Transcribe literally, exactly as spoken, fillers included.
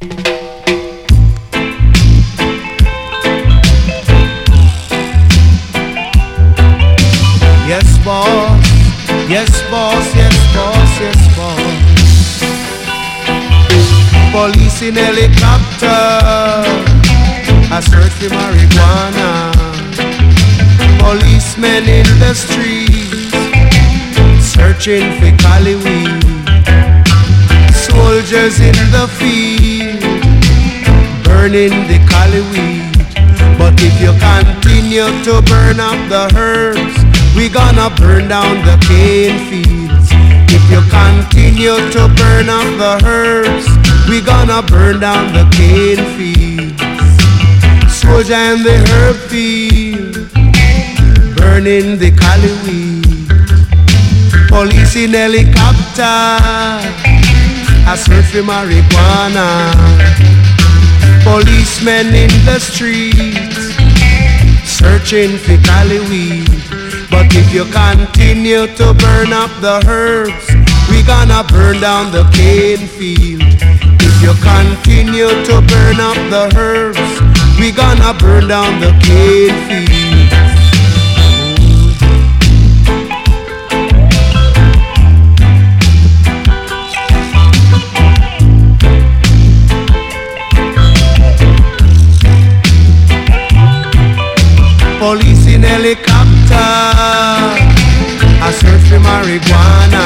Yes, boss. Yes, boss. Yes, boss. Yes, boss. Police in helicopter, a search for marijuana. Policemen in the streets, searching for cali weed. Soldiers in the field, burning the cali weed. But if you continue to burn up the herbs, we gonna burn down the cane fields. If you continue to burn up the herbs, we gonna burn down the cane fields. Soldier in the herb field, burning the cali weed. Police in helicopter, a search for marijuana. Policemen in the streets, searching for cali weed. But if you continue to burn up the herbs, we gonna burn down the cane field. If you continue to burn up the herbs, we gonna burn down the cane field. Police in helicopter, a search for marijuana.